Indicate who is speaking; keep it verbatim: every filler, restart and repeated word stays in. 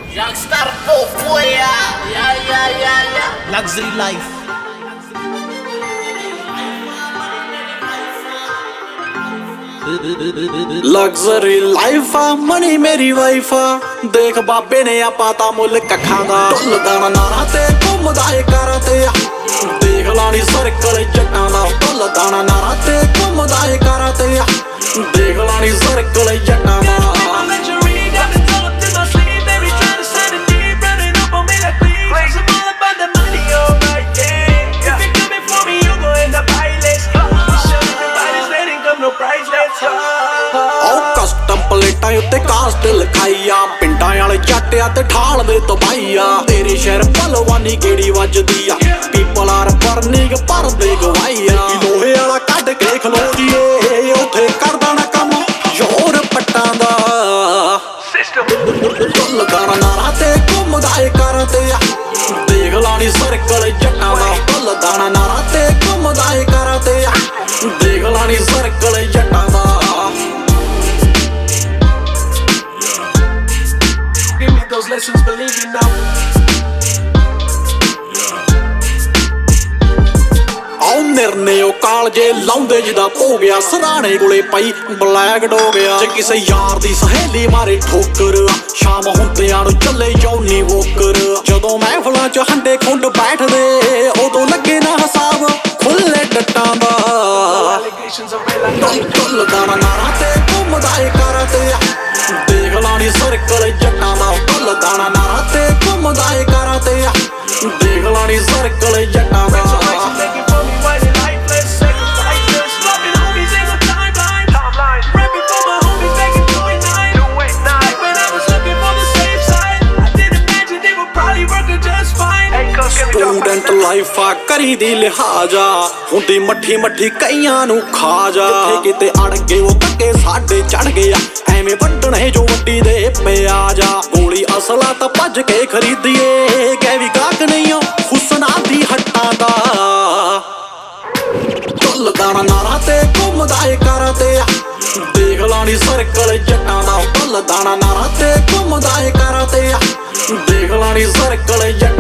Speaker 1: Youngstar Popo, yeah, yeah, yeah, yeah, yeah.
Speaker 2: Luxury life.
Speaker 3: Luxury life आ money मेरी wife आ देख बाबे ने आ पाता मुल कखा दा ढुलदा नारा ते घुमदा ए कारा ते देख लानी सर्कल जट्टां दा ढुलदा नारा ते घुमदा ए कारा ते देख लानी सर्कल जट्टां दा कस्टम प्लेटां उत्ते कास्ट लिखाई आ पिंडां वाले जट्ट आ ते ठाल दे तबाही आ तेरे शहर भलवानी केड़ी वजदी आ पीपल आर बर्निंग पर दे गवाही आ लोहे वाला कढ के खलो जीए उत्थे करदा ना कम जोर पट्टां दा ढुलदा नारा ते घुमदा ए कारां ते देख लानी सर्कल जट्टां दा ढुलदा नारा ते घुमदा ए कारां ते देख लानी सर्कल जट्टां दा
Speaker 4: Those lessons, believe me now.
Speaker 3: ਆਉ ਨਿਰਨੇ ਉਹ ਕਾਲਜੇ ਲਾਉਂਦੇ ਜਿਦਾ ਹੋ ਗਿਆ ਸਰਾਣੇ ਕੋਲੇ ਪਈ ਬਲੈਕ ਡੋ ਗਿਆ ਜੇ ਕਿਸੇ ਯਾਰ ਦੀ ਸਹੇਲੀ ਮਾਰੇ ਠੋਕਰ ਸ਼ਾਮ ਹੁੰਦਿਆਂ ਨੂੰ ਚੱਲੇ ਜੌਨੀ ਵੋਕਰ ਜਦੋਂ ਮਹਿਫਲਾਂ ਚ ਹੰਡੇ ਖੁੰਡ ਬੈਠਦੇ ਉਦੋਂ ਲੱਗੇ ਨਾ ਹਿਸਾਬ ਖੁੱਲੇ ਡੱਟਾਂ ਦਾ ਢੁਲਦਾ ਨਾਰਾ ਤੇ ਘੁੰਮਦਾ ਏ ਕਾਰਾਂ ਤੇ ਦੇਖ ਲਾਣੀ ਸਰਕਲ ਜੱਟਾਂ ਦਾ ਢੁਲਦਾ ਨਾਰਾ ਤੇ ਘੁੰਮਦਾ ਏ ਕਾਰਾਂ ਤੇ ਦੇਖ ਲਾਣੀ ਸਰਕਲ ਜੱਟਾਂ ਦਾ स्टूडेंट लाइफ आ करी दी लिहाजा हुंदी मट्ठी मट्ठी कईयां नू खा जा किते अड़ गए वो धक्के साडे चढ़ गया एवें वड्डणे जो वड्डी दे पिया जा गोली असला तां भज के खरीदिए गै भी गाहक नहीं हो हुसना दी हट्टां दा ढुलदा नारा ते घुमदा ए कारां ते देख लानी सर्कल जट्टां दा ढुलदा नारा ते घुमदा ए कारां ते देख लानी सर्कल जट्टां